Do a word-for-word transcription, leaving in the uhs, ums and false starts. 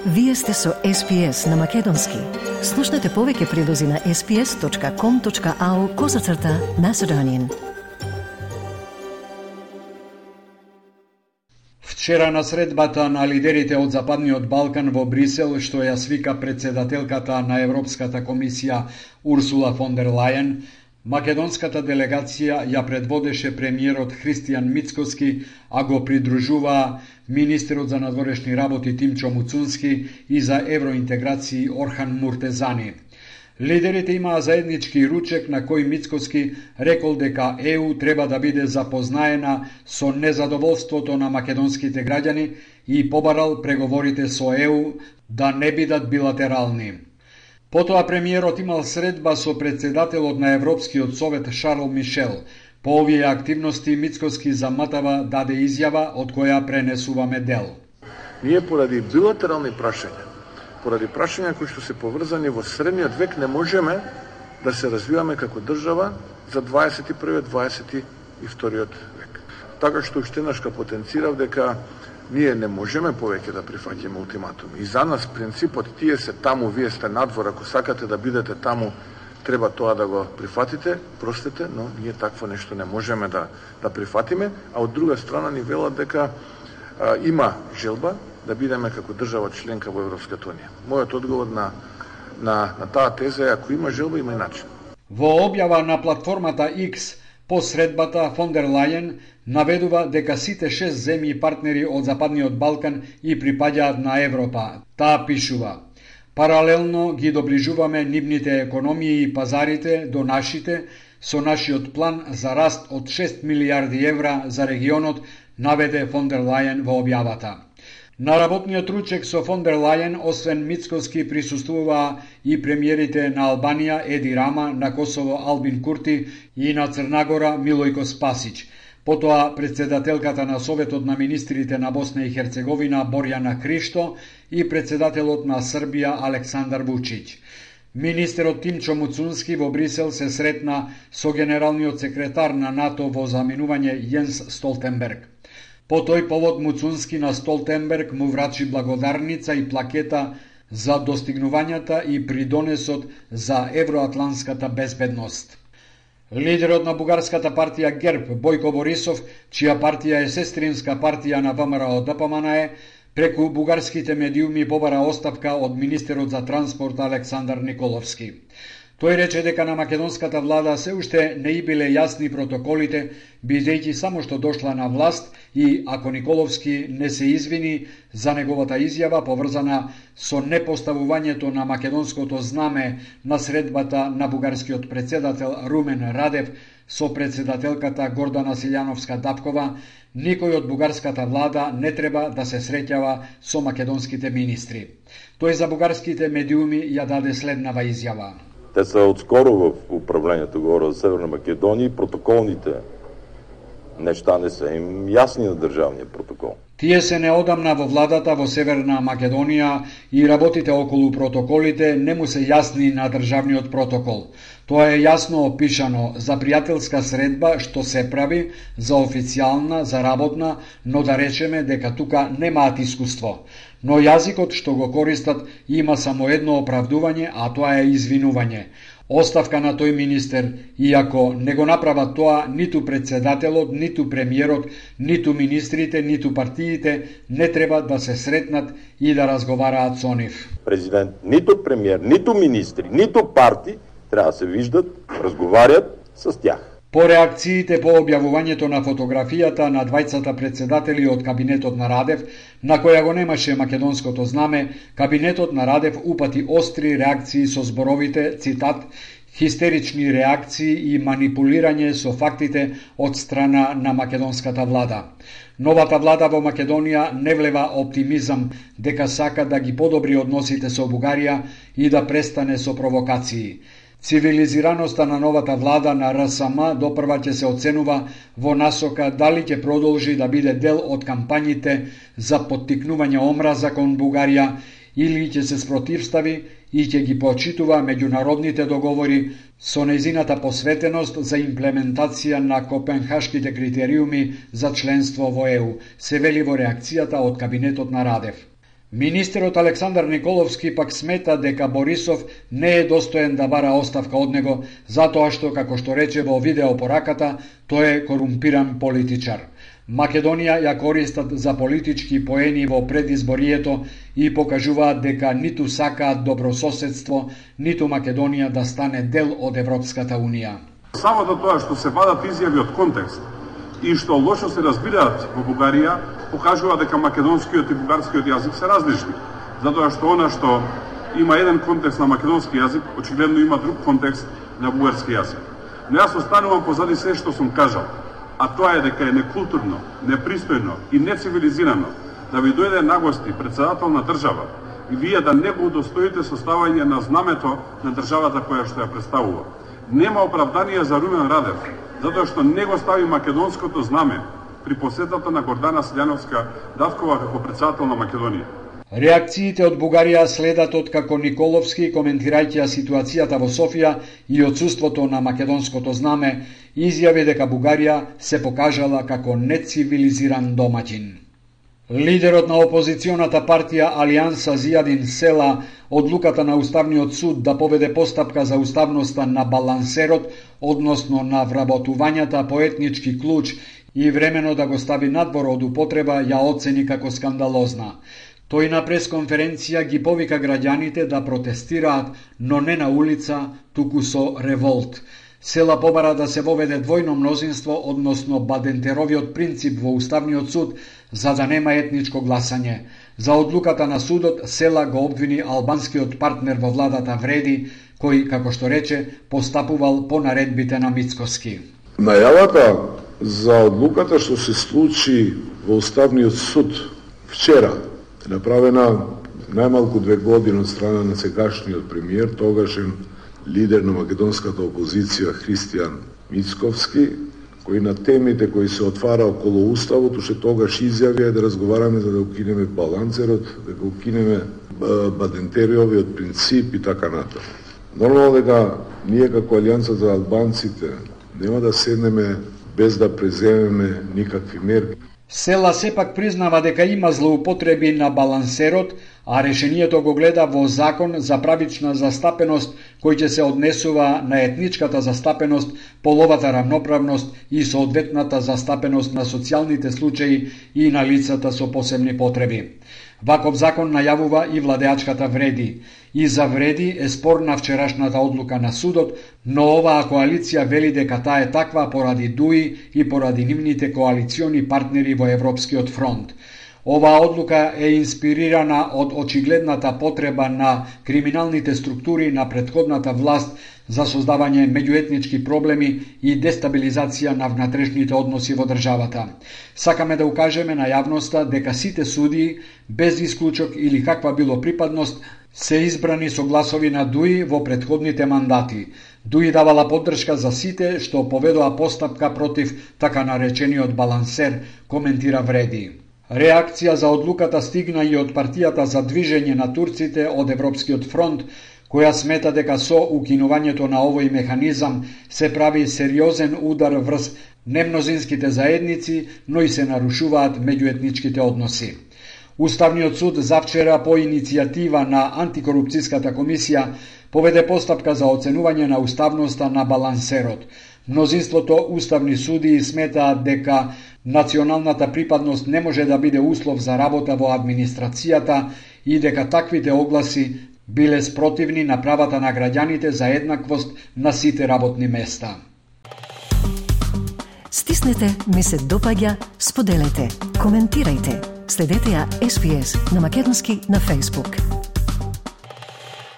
Вие сте со Ес Би Ес на Македонски. Слушнете повеќе прилози на ес би ес точка ком точка ау козацрта Macedonian. Вчера на средбата на лидерите од Западниот Балкан во Брисел, што ја свика председателката на Европската комисија Урсула фон дер Лајен, македонската делегација ја предводеше премиерот Христијан Мицкоски, а го придружуваа министерот за надворешни работи Тимчо Муцунски и за евроинтеграции Орхан Муртезани. Лидерите имаа заеднички ручек на кој Мицкоски рекол дека Е У треба да биде запознаена со незадоволството на македонските граѓани и побарал преговорите со Е У да не бидат билатерални. Потоа премиерот имал средба со председателот на Европскиот совет Шарл Мишел. По овие активности Мицкоски заматава даде изјава од која пренесуваме дел. Ние поради билатерални прашања, поради прашања кои што се поврзани во средниот век, не можеме да се развиваме како држава за дваесет и први дваесет и вториот век. Така што уште еднаш потенцирав дека ние не можеме повеќе да прифаќаме ултиматуми. И за нас принципот тие се таму, вие сте надвор, ако сакате да бидете таму, треба тоа да го прифатите, простете, но ние такво нешто не можеме да да прифатиме, а од друга страна ни велат дека а, има желба да бидеме како држава членка во Европската унија. Мојот одговор на на на таа теза е ако има желба, има и начин. Во објава на платформата X по средбата фон дер Лајен наведува дека сите шест земји партнери од Западниот Балкан и припаѓаат на Европа. Таа пишува: паралелно ги доближуваме нивните економии и пазарите до нашите со нашиот план за раст од шест милијарди евра за регионот, наведе фон дер Лајен во објавата. На работниот ручек со фон дер Лајен, освен Мицкоски, присуствуваа и премиерите на Албанија Еди Рама, на Косово Албин Курти и на Црнагора Милојко Спасич. Потоа председателката на Советот на министрите на Босна и Херцеговина Борјана Кристо и председателот на Србија Александар Вучиќ. Министерот Тимчо Муцунски во Брисел се сретна со генералниот секретар на НАТО во заминување Јенс Столтенберг. По тој повод Муцунски на Столтенберг му врачи благодарница и плакета за достигнувањата и придонесот за евроатланската безбедност. Лидерот на бугарската партија ГЕРБ Бојко Борисов, чија партија е сестринска партија на Вэ Ем Ер О Д П М Н Е, преку бугарските медиуми побара оставка од министерот за транспорт Александар Николовски. Тој рече дека на македонската влада се уште не и биле јасни протоколите, бидејќи само што дошла на власт, и ако Николовски не се извини за неговата изјава поврзана со непоставувањето на македонското знаме на средбата на бугарскиот председател Румен Радев со председателката Гордана Силјановска-Дапкова, никој од бугарската влада не треба да се среќава со македонските министри. Тој за бугарските медиуми ја даде следнава изјава. Те са отскоро в управлението, говоря за Северна Македония, и протоколните неща не са им ясни на државния протокол. Тие се неодамна во владата во Северна Македонија и работите околу протоколите не му се јасни на државниот протокол. Тоа е јасно опишано за пријателска средба што се прави, за официјална, за работна, но да речеме дека тука немаат искуство. Но јазикот што го користат има само едно оправдување, а тоа е извинување. Оставка на тој министер, иако не го направат тоа ниту председателот, ниту премиерот, ниту министрите, ниту партиите, не треба да се сретнат и да разговараат со нив. Президент, ниту премиер, ниту министри, ниту парти треба да се виждат, разговарят с тях. По реакциите по објавувањето на фотографијата на двајцата председатели од кабинетот на Радев, на која го немаше македонското знаме, кабинетот на Радев упати остри реакции со зборовите, цитат, хистерични реакции и манипулирање со фактите од страна на македонската влада. Новата влада во Македонија не влева оптимизам дека сака да ги подобри односите со Бугарија и да престане со провокации. Цивилизираноста на новата влада на Р С М допрва ќе се оценува во насока дали ќе продолжи да биде дел од кампањите за поттикнување омраза кон Бугарија или ќе се спротивстави и ќе ги почитува меѓународните договори со нејзината посветеност за имплементација на копенхашките критериуми за членство во Е У, се вели во реакцијата од кабинетот на Радев. Министерот Александар Николовски пак смета дека Борисов не е достоен да бара оставка од него, затоа што, како што рече во видеопораката, тој е корумпиран политичар. Македонија ја користат за политички поени во предизборието и покажуваат дека ниту сакаат добрососедство, ниту Македонија да стане дел од Европската Унија. Самото тоа што се вадат изјави од контекст и што лошо се разбираат во Бугарија, покажува дека македонскиот и бугарскиот јазик се различни. Затоа што она што има еден контекст на македонски јазик, очигледно има друг контекст на бугарски јазик. Но јас останувам позади се што сум кажал, а тоа е дека е некултурно, непристојно и нецивилизирано да ви дојде на гости председател на држава и вие да не го удостоите со ставање на знамето на државата која што ја представува. Нема оправдание за Румен Радев, затоа што не го стави македонското знаме при посетата на Гордана Силјановска-Давкова како председател на Македонија. Реакциите од Бугарија следат од како Николовски, коментирајќи ситуацијата во Софија и отсуството на македонското знаме, изјави дека Бугарија се покажала како нецивилизиран домаќин. Лидерот на опозиционата партија Алијанса Зијадин Села одлуката на Уставниот суд да поведе постапка за уставноста на балансерот, односно на вработувањата по етнички клуч и времено да го стави надвор од употреба, ја оцени како скандалозна. Тој на пресконференција ги повика граѓаните да протестираат, но не на улица, туку со револт. Села побара да се воведе двојно мнозинство, односно Бадентеровиот принцип во Уставниот суд, за да нема етничко гласање. За одлуката на судот, Села го обвини албанскиот партнер во владата Вреди, кој, како што рече, постапувал по наредбите на Мицкоски. Најавата за одлуката што се случи во Уставниот суд вчера, направена најмалку две години од страна на сегашниот премиер, тогашен лидер на македонската опозиција Христијан Мицковски, кој на темите кои се отвара околу уставот, уште тогаш изјави да разговараме за да укинеме балансерот, да го укинеме Бадентериовиот принцип и така натаму. Нормално дека ние како Алијанса за албанците нема да седнеме без да преземеме никакви мерки. Села сепак признава дека има злоупотреби на балансерот, а решението го гледа во закон за правична застапеност кој ќе се однесува на етничката застапеност, половата рамноправност и соодветната застапеност на социјалните случаи и на лицата со посебни потреби. Ваков закон најавува и владеачката Вреди. И за Вреди е спорна вчерашната одлука на судот, но оваа коалиција вели дека таа е таква поради ДУИ и поради нивните коалициони партнери во Европскиот фронт. Оваа одлука е инспирирана од очигледната потреба на криминалните структури на претходната власт за создавање меѓуетнички проблеми и дестабилизација на внатрешните односи во државата. Сакаме да укажеме на јавноста дека сите судии, без исклучок или каква било припадност, се избрани со гласови на ДУИ во претходните мандати. ДУИ давала поддршка за сите што поведоа постапка против така наречениот балансер, коментира Вреди. Реакција за одлуката стигна и од партијата за движење на турците од Европскиот фронт, која смета дека со укинувањето на овој механизам се прави сериозен удар врз немнозинските заедници, но и се нарушуваат меѓуетничките односи. Уставниот суд завчера по иницијатива на антикорупцијската комисија поведе постапка за оценување на уставноста на балансерот. Мнозинството уставни судии сметаат дека националната припадност не може да биде услов за работа во администрацијата и дека таквите огласи биле спротивни на правата на граѓаните за еднаквост на сите работни места. Стиснете, ми се допаѓа, споделете, коментирајте. Следете ја Ес Би Ес на македонски на Facebook.